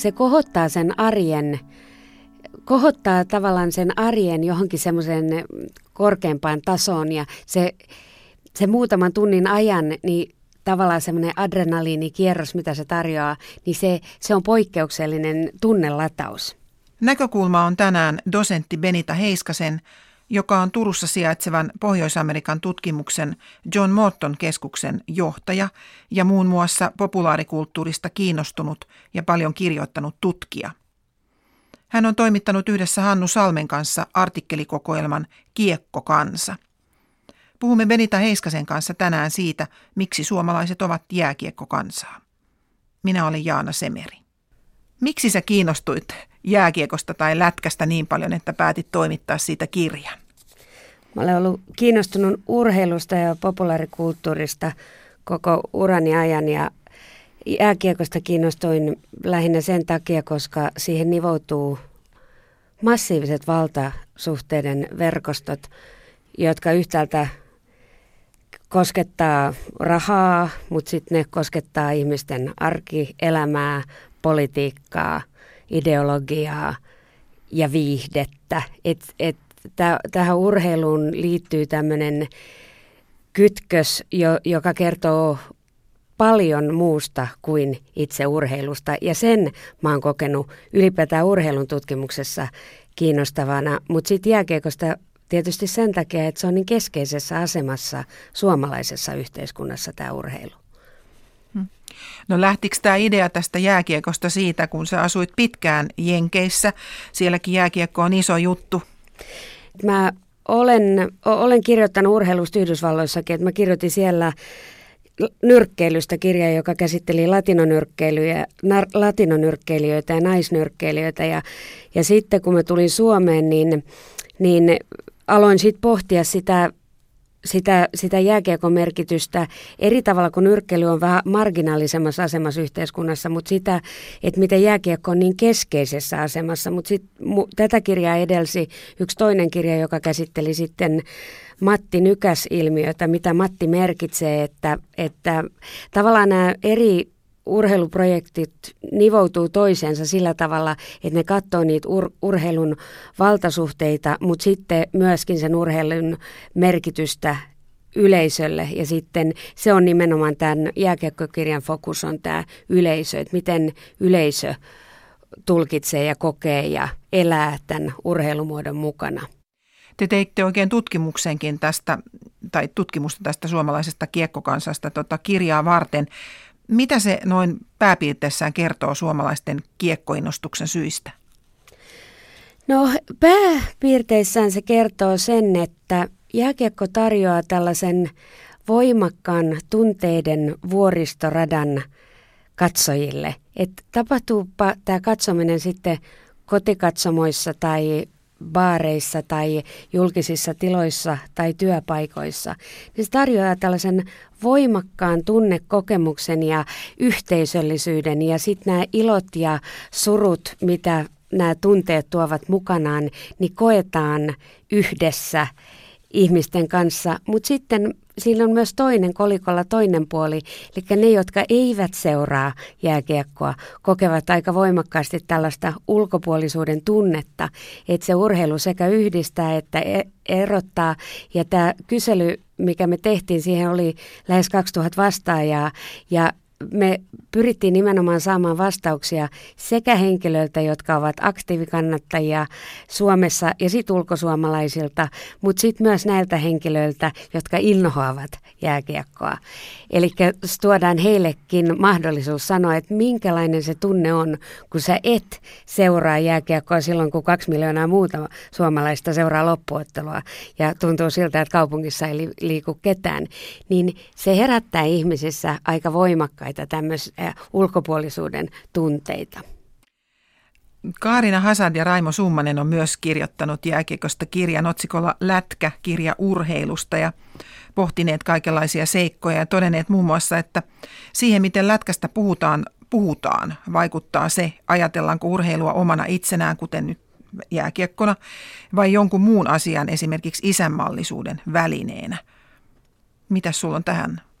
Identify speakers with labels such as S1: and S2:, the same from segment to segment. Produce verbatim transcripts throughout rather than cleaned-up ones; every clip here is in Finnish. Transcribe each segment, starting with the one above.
S1: se kohottaa sen arjen, kohottaa tavallaan sen arjen johonkin semmoisen korkeampaan tasoon ja se, se muutaman tunnin ajan, niin tavallaan semmoinen adrenaliinikierros, mitä se tarjoaa, niin se, se on poikkeuksellinen tunnelataus.
S2: Näkökulma on tänään dosentti Benita Heiskasen, joka on Turussa sijaitsevan Pohjois-Amerikan tutkimuksen John Morton-keskuksen johtaja ja muun muassa populaarikulttuurista kiinnostunut ja paljon kirjoittanut tutkija. Hän on toimittanut yhdessä Hannu Salmen kanssa artikkelikokoelman Kiekkokansa. Puhumme Benita Heiskasen kanssa tänään siitä, miksi suomalaiset ovat jääkiekkokansaa. Minä olen Jaana Semeri. Miksi sä kiinnostuit jääkiekosta tai lätkästä niin paljon, että päätit toimittaa siitä kirjan?
S1: Mä olen ollut kiinnostunut urheilusta ja populaarikulttuurista koko urani ajan ja jääkiekosta kiinnostuin lähinnä sen takia, koska siihen nivoutuu massiiviset valtasuhteiden verkostot, jotka yhtäältä koskettaa rahaa, mutta sitten ne koskettaa ihmisten arkielämää, politiikkaa, ideologiaa ja viihdettä. Et, et, täh, tähän urheiluun liittyy tämmöinen kytkös, jo, joka kertoo paljon muusta kuin itse urheilusta. Ja sen mä oon kokenut ylipäätään urheilun tutkimuksessa kiinnostavana, mutta sitten jääkiekosta tietysti sen takia, että se on niin keskeisessä asemassa suomalaisessa yhteiskunnassa tämä urheilu.
S2: No lähtikö tämä idea tästä jääkiekosta siitä, kun sä asuit pitkään Jenkeissä? Sielläkin jääkiekko on iso juttu.
S1: Mä olen, olen kirjoittanut urheilusta Yhdysvalloissakin, että mä kirjoitin siellä nyrkkeilystä kirja, joka käsitteli latinonyrkkeilyjä, latinonyrkkeilijöitä ja naisnyrkkeilijöitä. Ja, ja sitten kun mä tulin Suomeen, niin, niin aloin sitten pohtia sitä, sitä, sitä jääkiekon merkitystä eri tavalla, kun nyrkkeily on vähän marginaalisemmassa asemassa yhteiskunnassa, mutta sitä, että miten jääkiekko on niin keskeisessä asemassa. Mutta sitten tätä kirjaa edelsi yksi toinen kirja, joka käsitteli sitten Matti Nykäs-ilmiötä, mitä Matti merkitsee, että, että tavallaan nämä eri urheiluprojektit nivoutuu toisensa sillä tavalla, että ne katsoo niitä ur- urheilun valtasuhteita, mutta sitten myöskin sen urheilun merkitystä yleisölle. Ja sitten se on nimenomaan tämän jääkiekkokirjan fokus on tämä yleisö, että miten yleisö tulkitsee ja kokee ja elää tämän urheilumuodon mukana.
S2: Te teitte oikein tutkimuksenkin tästä, tai tutkimusta tästä suomalaisesta kiekkokansasta tota kirjaa varten. Mitä se noin pääpiirteissään kertoo suomalaisten kiekkoinnostuksen syistä?
S1: No pääpiirteissään se kertoo sen, että jääkiekko tarjoaa tällaisen voimakkaan tunteiden vuoristoradan katsojille. Että tapahtuupa tämä katsominen sitten kotikatsomoissa tai baareissa tai julkisissa tiloissa tai työpaikoissa, niin se tarjoaa tällaisen voimakkaan tunnekokemuksen ja yhteisöllisyyden ja sitten nämä ilot ja surut, mitä nämä tunteet tuovat mukanaan, niin koetaan yhdessä ihmisten kanssa, mutta sitten siinä on myös toinen kolikolla toinen puoli, eli ne, jotka eivät seuraa jääkiekkoa, kokevat aika voimakkaasti tällaista ulkopuolisuuden tunnetta, että se urheilu sekä yhdistää että erottaa. Ja tämä kysely, mikä me tehtiin, siihen oli lähes kaksituhatta vastaajaa ja me pyrittiin nimenomaan saamaan vastauksia sekä henkilöiltä, jotka ovat aktiivikannattajia Suomessa ja sitten ulkosuomalaisilta, mutta sitten myös näiltä henkilöiltä, jotka innohoavat jääkiekkoa. Eli tuodaan heillekin mahdollisuus sanoa, että minkälainen se tunne on, kun sä et seuraa jääkiekkoa silloin, kun kaksi miljoonaa muuta suomalaista seuraa loppuottelua ja tuntuu siltä, että kaupungissa ei liiku ketään, niin se herättää ihmisissä aika voimakkaita tämmöisiä ulkopuolisuuden tunteita.
S2: Kaarina Hasad ja Raimo Summanen on myös kirjoittanut jääkiekosta kirjan otsikolla Lätkä, kirja urheilusta ja pohtineet kaikenlaisia seikkoja ja todenneet muun muassa, että siihen miten lätkästä puhutaan, puhutaan vaikuttaa se, ajatellaanko urheilua omana itsenään, kuten nyt jääkiekkona, vai jonkun muun asian, esimerkiksi isänmaallisuuden välineenä. Mitä sulla on tähän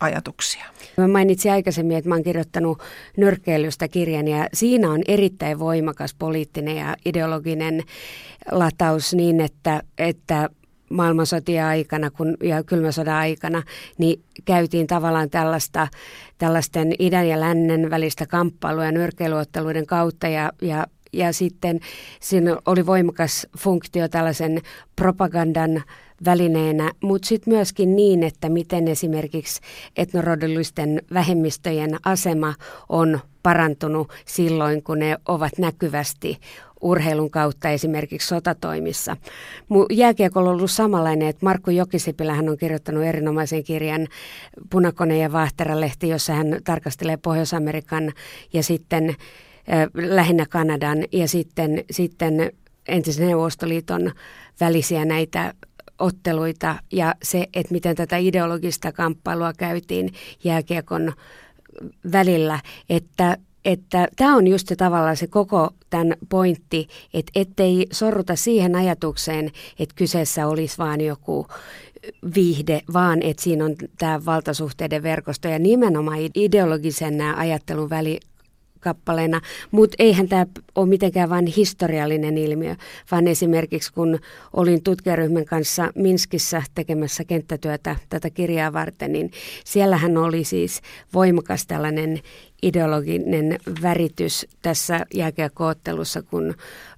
S2: ajatuksia?
S1: Mä mainitsin aikaisemmin, että mä oon kirjoittanut nyrkkeilystä kirjan ja siinä on erittäin voimakas poliittinen ja ideologinen lataus niin, että, että maailmansotien aikana kun, ja kylmän sodan aikana niin käytiin tavallaan tällaista, tällaisten idän ja lännen välistä kamppailua ja nyrkkeilyotteluiden kautta ja, ja Ja sitten siinä oli voimakas funktio tällaisen propagandan välineenä, mutta sitten myöskin niin, että miten esimerkiksi etnorodullisten vähemmistöjen asema on parantunut silloin, kun ne ovat näkyvästi urheilun kautta esimerkiksi sotatoimissa. Jääkiekolla on ollut samanlainen, että Markku Jokisipilähän on kirjoittanut erinomaisen kirjan Punakone ja Vaahteralehti, jossa hän tarkastelee Pohjois-Amerikan ja sitten lähinnä Kanadan ja sitten, sitten entisen Neuvostoliiton välisiä näitä otteluita ja se, että miten tätä ideologista kamppailua käytiin jääkiekon välillä, että että tämä on just se tavallaan se koko tämän pointti, että ettei sorruta siihen ajatukseen, että kyseessä olisi vaan joku viihde, vaan että siinä on tämä valtasuhteiden verkosto ja nimenomaan ideologisen ajattelun väli kappaleena, mutta eihän tämä ole mitenkään vain historiallinen ilmiö, vaan esimerkiksi kun olin tutkijaryhmän kanssa Minskissä tekemässä kenttätyötä tätä kirjaa varten, niin siellähän oli siis voimakas tällainen ideologinen väritys tässä jääkiekko-ottelussa, kun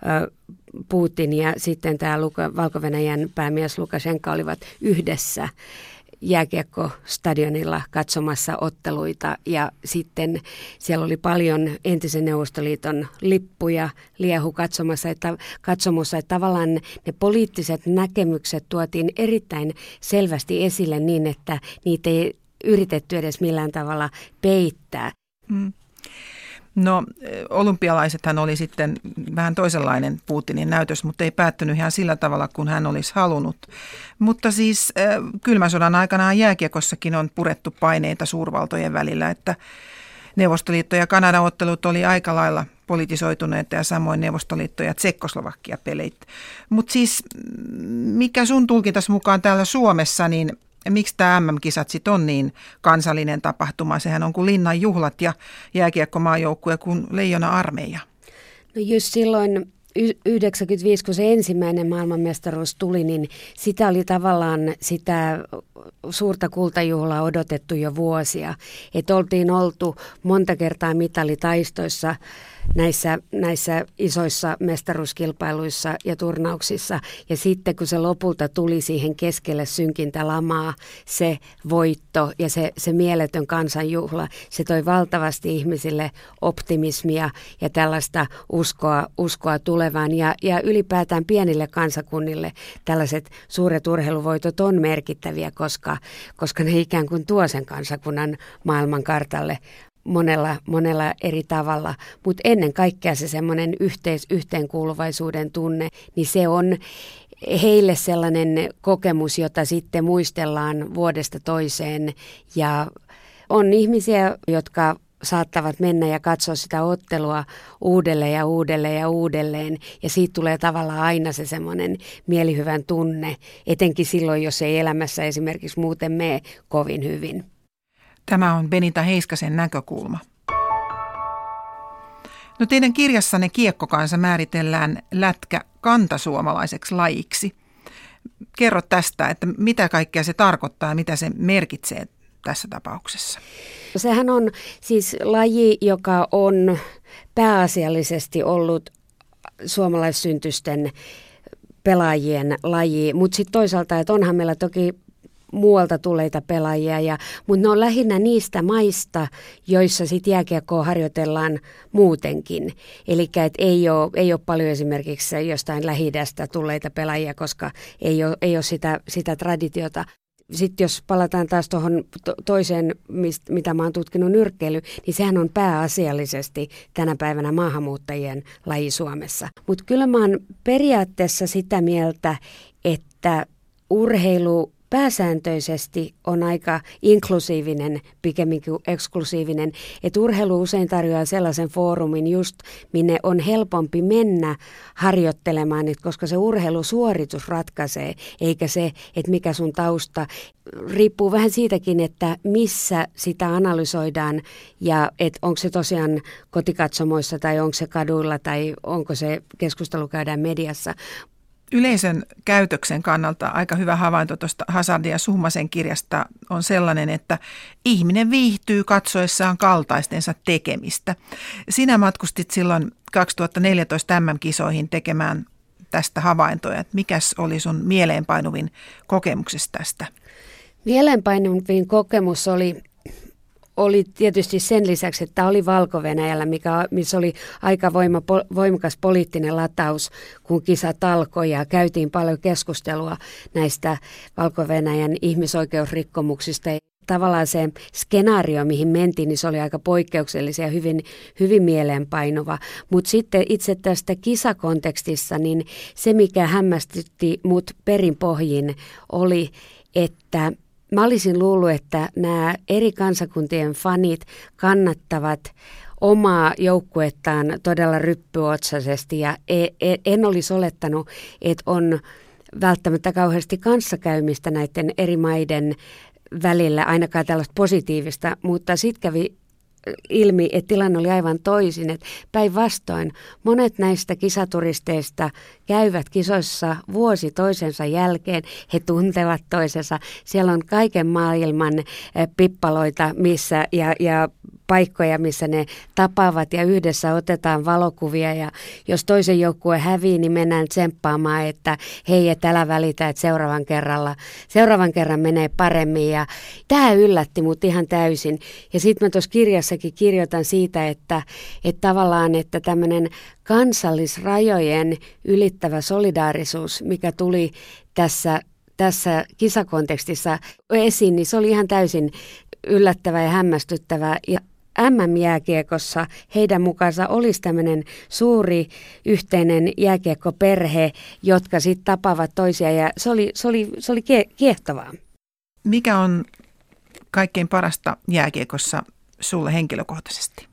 S1: Putin ja sitten tämä Valko-Venäjän päämies Lukashenka olivat yhdessä jääkiekkostadionilla katsomassa otteluita ja sitten siellä oli paljon entisen Neuvostoliiton lippuja liehu katsomassa, että, katsomossa, että tavallaan ne poliittiset näkemykset tuotiin erittäin selvästi esille niin, että niitä ei yritetty edes millään tavalla peittää.
S2: Mm. No olympialaisethan oli sitten vähän toisenlainen Putinin näytös, mutta ei päättynyt ihan sillä tavalla, kun hän olisi halunnut. Mutta siis äh, kylmän sodan aikana jääkiekossakin on purettu paineita suurvaltojen välillä, että Neuvostoliitto ja Kanadan ottelut oli aika lailla politisoituneita ja samoin Neuvostoliitto ja Tsekkoslovakia-peleit. Mutta siis mikä sun tulkintas mukaan täällä Suomessa, niin miksi tämä M M-kisat sitten on niin kansallinen tapahtuma? Sehän on kuin linnan juhlat ja jääkiekkomaajoukkue kuin leijona-armeija.
S1: No just silloin yhdeksänkymmentäviisi, kun se ensimmäinen maailmanmestaruus tuli, niin sitä oli tavallaan sitä suurta kultajuhlaa odotettu jo vuosia. Että oltiin oltu monta kertaa mitalitaistoissa näissä, näissä isoissa mestaruuskilpailuissa ja turnauksissa. Ja sitten kun se lopulta tuli siihen keskelle synkintä lamaa, se voitto ja se, se mieletön kansanjuhla, se toi valtavasti ihmisille optimismia ja tällaista uskoa, uskoa tulevaan. Ja, ja ylipäätään pienille kansakunnille tällaiset suuret urheiluvoitot on merkittäviä, koska, koska ne ikään kuin tuo sen kansakunnan maailmankartalle monella, monella eri tavalla, mutta ennen kaikkea se semmoinen yhteis, yhteenkuuluvaisuuden tunne, niin se on heille sellainen kokemus, jota sitten muistellaan vuodesta toiseen ja on ihmisiä, jotka saattavat mennä ja katsoa sitä ottelua uudelleen ja uudelleen ja uudelleen ja siitä tulee tavallaan aina se semmoinen mielihyvän tunne, etenkin silloin, jos ei elämässä esimerkiksi muuten mene kovin hyvin.
S2: Tämä on Benita Heiskasen näkökulma. No teidän kirjassanne Kiekkokansa määritellään lätkä kantasuomalaiseksi lajiksi. Kerro tästä, että mitä kaikkea se tarkoittaa ja mitä se merkitsee tässä tapauksessa.
S1: Sehän on siis laji, joka on pääasiallisesti ollut suomalaissyntysten pelaajien laji, mutta sitten toisaalta, että onhan meillä toki muualta tulleita pelaajia, ja, mutta ne on lähinnä niistä maista, joissa sit jääkiekkoa harjoitellaan muutenkin. Eli ei ole, ei ole paljon esimerkiksi jostain Lähi-idästä tulleita pelaajia, koska ei ole, ei ole sitä, sitä traditiota. Sitten jos palataan taas tuohon to- toiseen, mist, mitä mä oon tutkinut, nyrkkeily, niin sehän on pääasiallisesti tänä päivänä maahanmuuttajien laji Suomessa. Mutta kyllä mä oon periaatteessa sitä mieltä, että urheilu pääsääntöisesti on aika inklusiivinen pikemminkin kuin eksklusiivinen. Että urheilu usein tarjoaa sellaisen foorumin just, minne on helpompi mennä harjoittelemaan, että koska se urheilusuoritus ratkaisee, eikä se, että mikä sun tausta. Riippuu vähän siitäkin, että missä sitä analysoidaan ja että onko se tosiaan kotikatsomoissa tai onko se kaduilla tai onko se keskustelu käydään mediassa.
S2: Yleisön käytöksen kannalta aika hyvä havainto tuosta Hazardin ja Summasen kirjasta on sellainen, että ihminen viihtyy katsoessaan kaltaistensa tekemistä. Sinä matkustit silloin kaksituhattaneljätoista M M-kisoihin tekemään tästä havaintoja. Että mikäs oli sun mieleenpainuvin kokemuksesta tästä?
S1: Mieleenpainuvin kokemus oli... Oli tietysti sen lisäksi, että oli Valko-Venäjällä, mikä, missä oli aika voima, voimakas poliittinen lataus, kun kisat alkoi ja käytiin paljon keskustelua näistä Valko-Venäjän ihmisoikeusrikkomuksista. Tavallaan se skenaario, mihin mentiin, niin se oli aika poikkeuksellisia ja hyvin, hyvin mieleenpainuva. Mutta sitten itse tästä kisakontekstissa, niin se mikä hämmästytti mut perinpohjin oli, että mä olisin luullut, että nämä eri kansakuntien fanit kannattavat omaa joukkuettaan todella ryppyotsaisesti ja en olisi olettanut, että on välttämättä kauheasti kanssakäymistä näiden eri maiden välillä, ainakaan tällaista positiivista, mutta sitten kävi ilmi, että tilanne oli aivan toisin, että päinvastoin monet näistä kisaturisteista käyvät kisoissa vuosi toisensa jälkeen, he tuntevat toisensa, siellä on kaiken maailman pippaloita missä, ja, ja paikkoja, missä ne tapaavat ja yhdessä otetaan valokuvia ja jos toisen joukkue hävii, niin mennään tsemppaamaan, että hei, et älä välitä, että seuraavan kerralla, seuraavan kerran menee paremmin ja tämä yllätti mut ihan täysin ja sitten mä tuossa kirjassakin kirjoitan siitä, että, että tavallaan, että tämmöinen kansallisrajojen ylittävä solidaarisuus, mikä tuli tässä, tässä kisakontekstissa esiin, niin se oli ihan täysin yllättävä ja hämmästyttävä. Ja M M-jääkiekossa heidän mukaansa olisi tämmöinen suuri yhteinen jääkiekkoperhe, jotka sitten tapaavat toisia ja se oli, se oli, se oli kiehtovaa.
S2: Mikä on kaikkein parasta jääkiekossa sulle henkilökohtaisesti?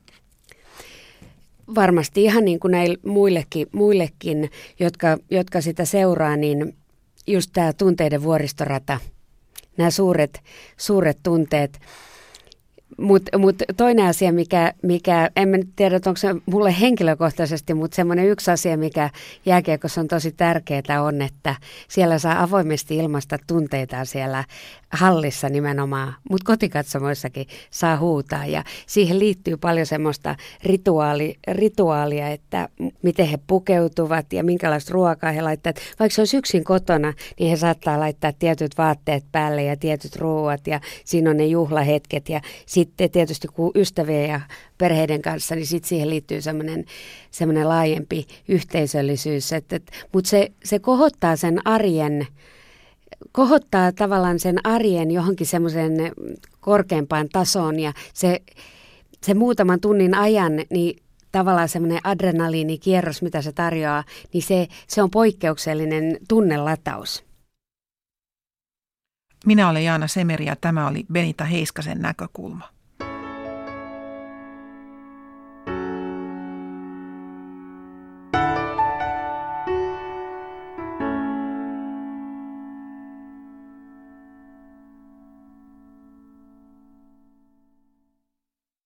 S1: Varmasti ihan niin kuin näille muillekin, muillekin jotka, jotka sitä seuraa, niin just tämä tunteiden vuoristorata, nämä suuret, suuret tunteet. Mutta mut toinen asia, mikä, mikä, en mä nyt tiedä, onko se mulle henkilökohtaisesti, mutta semmoinen yksi asia, mikä jääkiekossa on tosi tärkeää on, että siellä saa avoimesti ilmaista tunteitaan siellä hallissa nimenomaan, mutta kotikatsomoissakin saa huutaa ja siihen liittyy paljon semmoista rituaali, rituaalia, että miten he pukeutuvat ja minkälaista ruokaa he laittavat. Vaikka se olisi yksin kotona, niin he saattaa laittaa tietyt vaatteet päälle ja tietyt ruuat ja siinä on ne juhlahetket ja sitten tietysti kun ystävien ja perheiden kanssa, niin sitten siihen liittyy semmoinen, semmoinen laajempi yhteisöllisyys. Et, et, mutta se, se kohottaa sen arjen, kohottaa tavallaan sen arjen johonkin semmoisen korkeampaan tasoon ja se, se muutaman tunnin ajan, niin tavallaan semmoinen adrenaliinikierros, mitä se tarjoaa, niin se, se on poikkeuksellinen tunnelataus.
S2: Minä olen Jaana Semeri ja tämä oli Benita Heiskasen näkökulma.